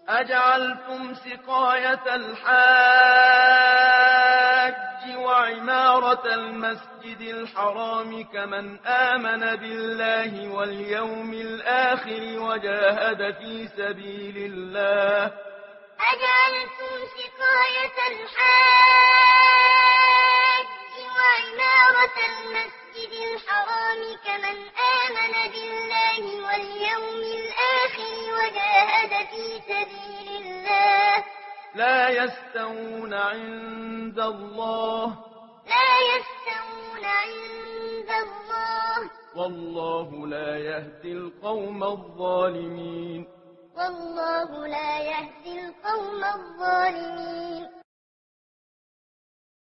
أجعلتم سقاية الحاج وعمارة المسجد الحرام كمن آمن بالله واليوم الآخر وجاهد في سبيل الله. أجعلتم سقاية الحاج وعمارة المسجد الحرام كمن آمن بالله واليوم الآخر وجاهد في سبيل الله لا يستوون عند الله والله لا يهدي القوم الظالمين. والله لا يهدي القوم الظالمين.